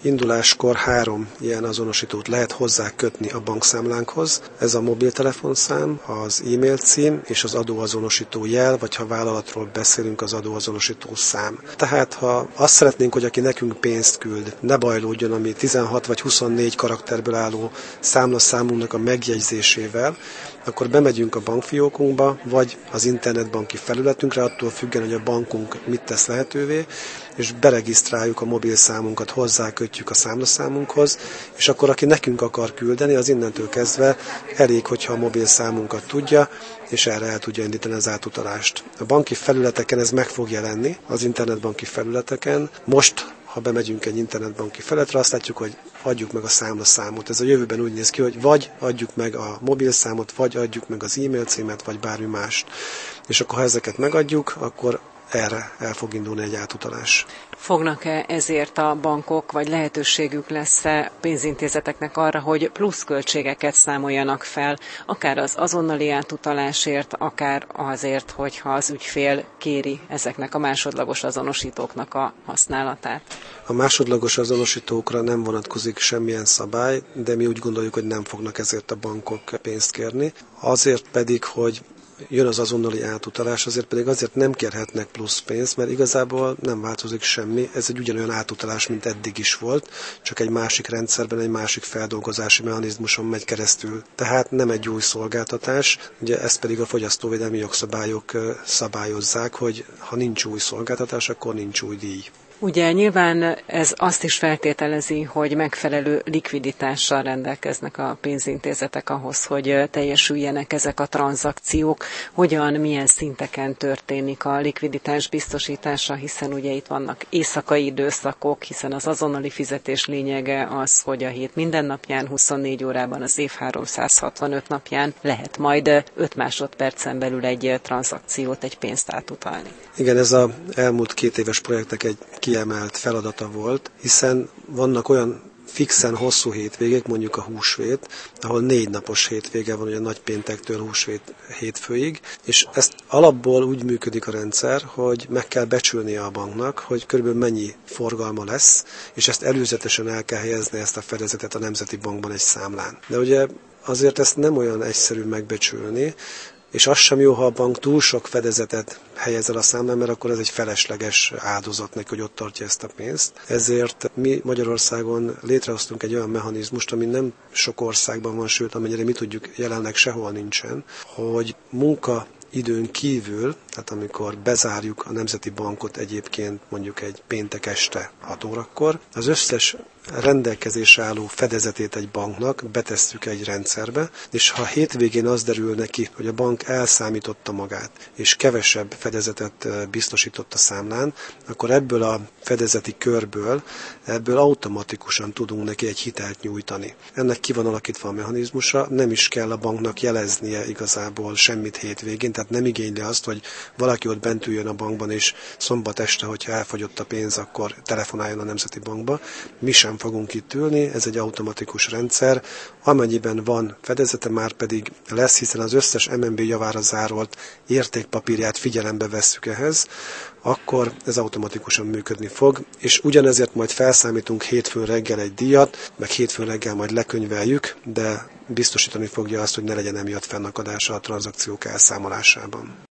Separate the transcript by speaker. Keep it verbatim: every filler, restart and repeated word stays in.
Speaker 1: Induláskor három ilyen azonosítót lehet hozzá kötni a bankszámlánkhoz. Ez a mobiltelefonszám, az e-mail cím és az adóazonosító jel, vagy ha vállalatról beszélünk, az adóazonosító szám. Tehát ha azt szeretnénk, hogy aki nekünk pénzt küld, ne bajlódjon, ami tizenhat vagy huszonnégy karakterből álló számlaszámunknak a megjegyzésével, akkor bemegyünk a bankfiókunkba, vagy az internetbanki felületünkre, attól függően, hogy a bankunk mit tesz lehetővé, és beregisztráljuk a mobilszámunkat, hozzákötjük a számlaszámunkhoz, és akkor aki nekünk akar küldeni, az innentől kezdve elég, hogyha a mobilszámunkat tudja, és erre el tudja indítani az átutalást. A banki felületeken ez meg fog jelenni, az internetbanki felületeken. Most, ha bemegyünk egy internetbanki felületre, azt látjuk, hogy adjuk meg a számlaszámot. Ez a jövőben úgy néz ki, hogy vagy adjuk meg a mobilszámot, vagy adjuk meg az e-mail címet, vagy bármi mást. És akkor, ha ezeket megadjuk, akkor erre el fog indulni egy átutalás.
Speaker 2: Fognak-e ezért a bankok, vagy lehetőségük lesz-e pénzintézeteknek arra, hogy pluszköltségeket számoljanak fel, akár az azonnali átutalásért, akár azért, hogyha az ügyfél kéri ezeknek a másodlagos azonosítóknak a használatát?
Speaker 1: A másodlagos azonosítókra nem vonatkozik semmilyen szabály, de mi úgy gondoljuk, hogy nem fognak ezért a bankok pénzt kérni. Azért pedig, hogy jön az azonnali átutalás, azért pedig azért nem kérhetnek plusz pénzt, mert igazából nem változik semmi. Ez egy ugyanolyan átutalás, mint eddig is volt, csak egy másik rendszerben, egy másik feldolgozási mechanizmuson megy keresztül. Tehát nem egy új szolgáltatás, ugye ezt pedig a fogyasztóvédelmi jogszabályok szabályozzák, hogy ha nincs új szolgáltatás, akkor nincs új díj.
Speaker 2: Ugye nyilván ez azt is feltételezi, hogy megfelelő likviditással rendelkeznek a pénzintézetek ahhoz, hogy teljesüljenek ezek a tranzakciók. Hogyan, milyen szinteken történik a likviditás biztosítása, hiszen ugye itt vannak éjszakai időszakok, hiszen az azonnali fizetés lényege az, hogy a hét minden napján, huszonnégy órában, az év háromszázhatvanöt napján lehet majd öt másodpercen belül egy tranzakciót, egy pénzt átutalni.
Speaker 1: Igen, ez az elmúlt két éves projektek egy kiemelt feladata volt, hiszen vannak olyan fixen hosszú hétvégék, mondjuk a húsvét, ahol négy napos hétvége van, ugye nagypéntektől húsvét hétfőig, és ezt alapból úgy működik a rendszer, hogy meg kell becsülnie a banknak, hogy körülbelül mennyi forgalma lesz, és ezt előzetesen el kell helyezni ezt a fedezetet a Nemzeti Bankban egy számlán. De ugye azért ezt nem olyan egyszerű megbecsülni, és az sem jó, ha a bank túl sok fedezetet helyez el a számlán, mert akkor ez egy felesleges áldozat neki, hogy ott tartja ezt a pénzt. Ezért mi Magyarországon létrehoztunk egy olyan mechanizmust, ami nem sok országban van, sőt, amennyire mi tudjuk, jelenleg sehol nincsen, hogy munka időn kívül, tehát amikor bezárjuk a Nemzeti Bankot egyébként mondjuk egy péntek este hat órakor, az összes rendelkezésre álló fedezetét egy banknak betesszük egy rendszerbe, és ha hétvégén az derül neki, hogy a bank elszámította magát, és kevesebb fedezetet biztosított a számlán, akkor ebből a fedezeti körből, ebből automatikusan tudunk neki egy hitelt nyújtani. Ennek ki van alakítva a mechanizmusa, nem is kell a banknak jeleznie igazából semmit hétvégén, tehát nem igényli azt, hogy valaki ott bent üljön a bankban, és szombat este, hogyha elfogyott a pénz, akkor telefonáljon a Nemzeti Bankba. Mi sem fogunk itt ülni, ez egy automatikus rendszer, amennyiben van fedezete, már pedig lesz, hiszen az összes em en bé javára zárolt értékpapírját figyelembe vesszük ehhez, akkor ez automatikusan működni fog, és ugyanezért majd felszámítunk hétfőn reggel egy díjat, meg hétfőn reggel majd lekönyveljük, de biztosítani fogja azt, hogy ne legyen emiatt fennakadása a tranzakciók elszámolásában.